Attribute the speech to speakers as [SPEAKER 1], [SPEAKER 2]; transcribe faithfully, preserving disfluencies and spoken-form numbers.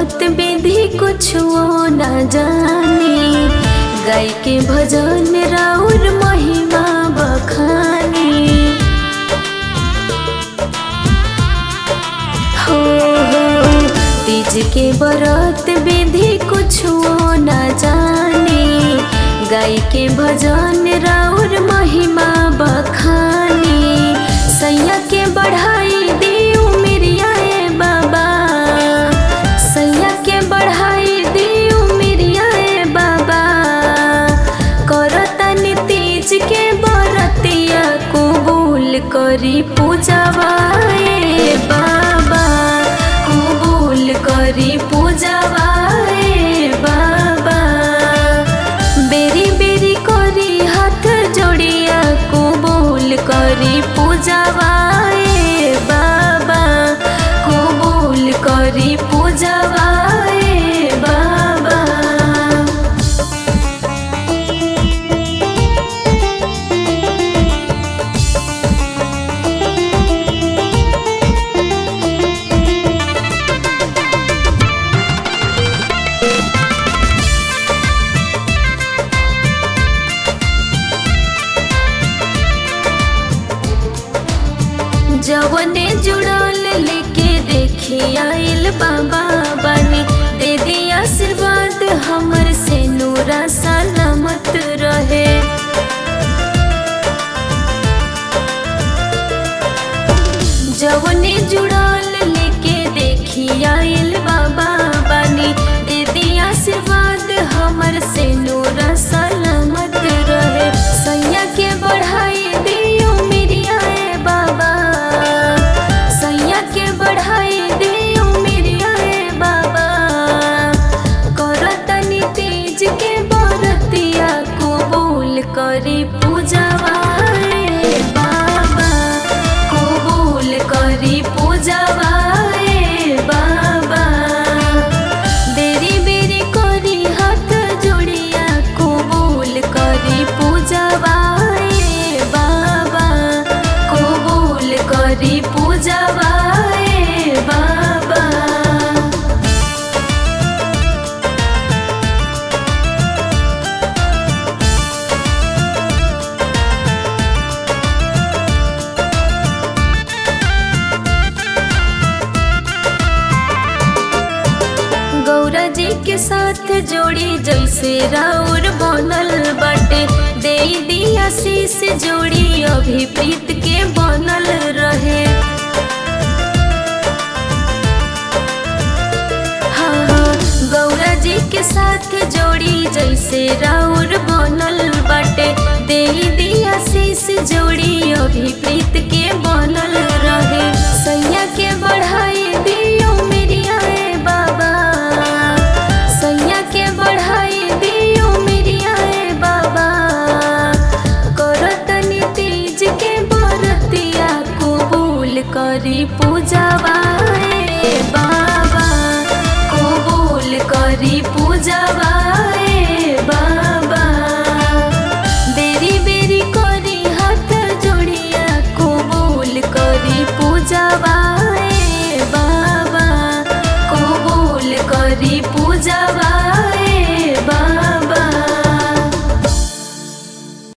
[SPEAKER 1] बरत विधि कुछो न जानी, गाय के भजन राउर महिमा बखानी। हो हो तीज के बरत विधि कुछो न जानी, गाय के भजन राउर महिमा बखानी। सैया के बढ़ाई दियो मेरिया ए बाबा, सैया के बढ़ाई दियो मेरिया ए बाबा। करतनि तीज के बरतिया कबूल करी पूजवा ए बाबा, कबूल करी पूजवा ए बाबा। बेरी बेरी करी हाथ जोड़िया कबूल करी पूजवा ए बाबा, कबूल करी पूजवा ए बाबा। जवने जुड़ल लेके देखी आइल बाबा बानी, दे दी आशीर्वाद हमर से नूरा सलामत रहे। जवने जुड़ल लेके देखी आइल बाबा बानी, दे दी आशीर्वाद हमर से नूरा सलामत रहे। सैया के बढ़ाई दियो मेरिया ए बाबा, सैया के बढ़ाई दियो मेरिया ए बाबा। करतनि तीज के बरतिया कबूल करी पूजवा ए बाबा, कबूल करी पूजवा ए बाबा। बेरी बेरी करी हाथ जोड़िया कबूल करी पूजवा ए बाबा, कबूल करी पूजवा ए बाबा। गौरा जी के साथ जोड़ी जैसे राउर बनल बाटे, दे दी आशीष जोड़ी अभी प्रीत के बनल रहे। हाँ हाँ गौरा जी के साथ जोड़ी जैसे राउर बनल बाटे, दे दी आशीष जोड़ी अभी प्रीत के बनल